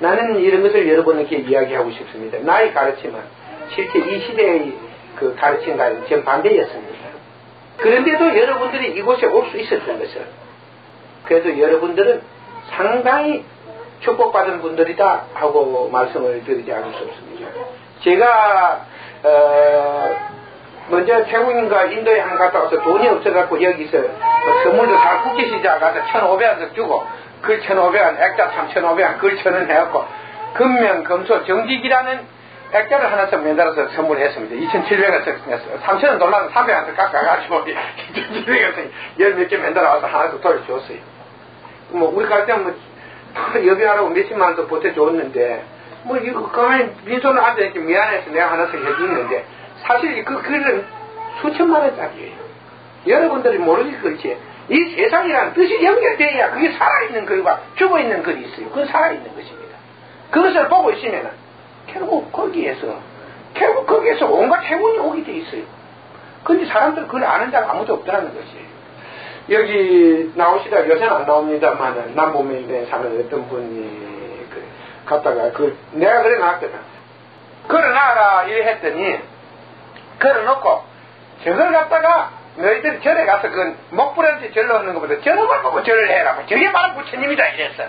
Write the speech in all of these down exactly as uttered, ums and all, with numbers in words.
나는 이런 것을 여러분에게 이야기하고 싶습니다. 나의 가르침은 실제 이 시대의 그 가르침과는 정반대였습니다. 그런데도 여러분들이 이곳에 올 수 있었던 것은, 그래도 여러분들은 상당히 축복받은 분들이다 하고 말씀을 드리지 않을 수 없습니다. 제가 어 먼저 태국인과 인도에 한 갔다 와서 돈이 없어갖고 여기서 선물도 다 국기 시작 가서 천오백 원씩 주고, 글 천오백 원, 액자 참 천오백 원, 글 천 원 해갖고 금면, 금소, 정직이라는 액자를 하나 좀 매달아서 선물했습니다. 이천칠백 원씩 삼천 원 돌라면 삼백 원씩 깎아가지고 이천칠백 원씩 열 몇 개 매달아와서 하나씩 돌려줬어요. 뭐 우리 갈 때는 뭐 여비하라고 몇십만 원도 보태줬는데, 뭐 이거 가만히 빈손으로 앉아있기 미안해서 내가 하나씩 해주는데, 사실 그 글은 수천만 원짜리예요. 여러분들이 모르지 그렇지. 이 세상이란 뜻이 연결되어야 그게 살아있는 글과 죽어있는 글이 있어요. 그건 살아있는 것입니다. 그것을 보고 있으면 결국 거기에서 결국 거기에서 온갖 행운이 오게 돼 있어요. 근데 사람들 그걸 아는 자가 아무도 없더라는 것이에요. 여기 나오시다 요새는 안 나옵니다만 남부면에 사는 어떤 분이 그 갔다가 그 내가 그래 놨거든. 걸어놔라 이래 했더니 걸어놓고 저걸 갖다가 너희들이 절에 가서 그 목불한테 절로 오는 것보다 저놈을 보고 절을 해라. 저게 바로 부처님이다 이랬어.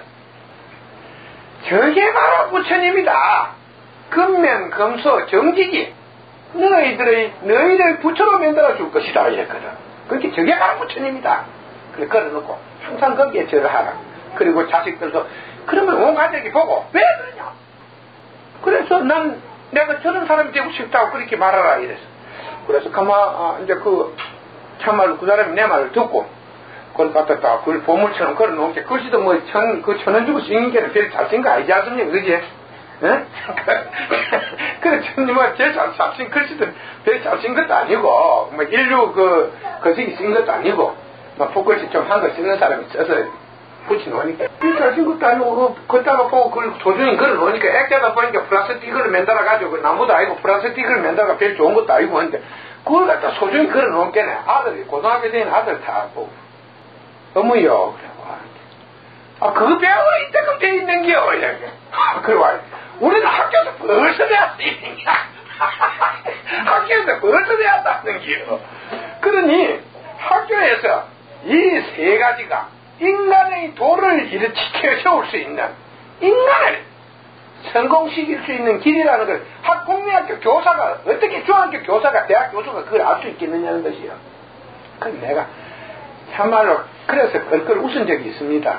저게 바로 부처님이다. 금면 금소 정직이 너희들의 너희들 부처로 만들어 줄 것이다 이랬거든. 그렇게 저게 바로 부처님이다. 그래 걸어놓고 항상 거기에 절을 하라. 그리고 자식들도 그러면 온 가족이 보고 왜 그러냐. 그래서 난 내가 저런 사람이 되고 싶다고 그렇게 말하라 이랬어. 그래서 가만 아, 이제 그 참말로 그 사람이 내 말을 듣고 그걸 갖다가 그걸 보물처럼 걸어놓은 게 글씨도 뭐 천 그 천 원 주고 쓰는 게는 별 잘 쓴 거 아니지 않습니까? 그지? 응? 그래 천님 뭐 제일 잘 쓴 글씨도 별 잘 쓴 것도 아니고 뭐 인류 그 거시기 쓴 것도 아니고 뭐 포글씨 좀 한 거 쓰는 사람이 써서 붙여놓으니까 별 잘 쓴 것도 아니고 걷다가 보고 그걸 소중히 걸어놓으니까 액자다 보니까 플라스틱을 맨달아가지고 그 나무도 아니고 플라스틱을 맨달아가 별 좋은 것도 아니고 하는데 그걸 갖다 소중히 걸어놓은 게네. 아들이 고등학교 된 아들 다 보고 어머요 그래고 아 그거 배우러 이때끔 돼 있는겨 이렇게 그러고 우리는 학교에서 벌써 배웠으니까 학교에서 벌써 배웠다는겨. 그러니 학교에서 이 세 가지가 인간의 도를 일으켜 세울 수 있는 인간을 성공시킬 수 있는 길이라는 걸 학 국민학교 교사가 어떻게 중학교 교사가 대학 교수가 그걸 알 수 있겠느냐는 것이요. 그럼 내가 참말로 그래서 껄껄 웃은 적이 있습니다.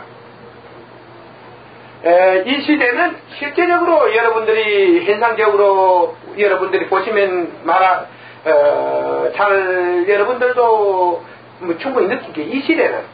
에, 이 시대는 실제적으로 여러분들이 현상적으로 여러분들이 보시면 말아 어, 잘 여러분들도 뭐 충분히 느끼게 이 시대는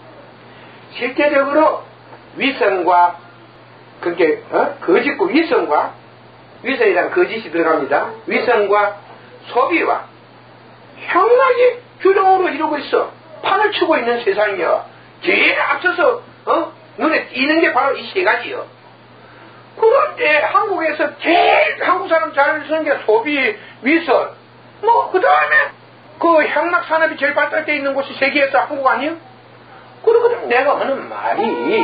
실제적으로 위선과 그게 어? 거짓과 위선과 위선이란 거짓이 들어갑니다. 위선과 소비와 향락이 주종으로 이루고 있어. 판을 치고 있는 세상이여. 제일 앞서서 어? 눈에 띄는 게 바로 이 세 가지요. 그런데 한국에서 제일 한국 사람 잘 쓰는 게 소비, 위선, 뭐 그 다음에 그 향락 산업이 제일 발달되어 있는 곳이 세계에서 한국 아니에요? 그러거든. 내가 하는 말이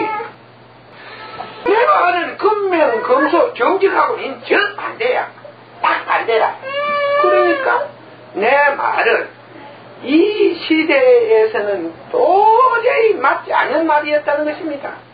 내가 하는 금면, 금소, 정직하고는 정반대야. 딱 반대라. 그러니까 내 말은 이 시대에서는 도저히 맞지 않는 말이었다는 것입니다.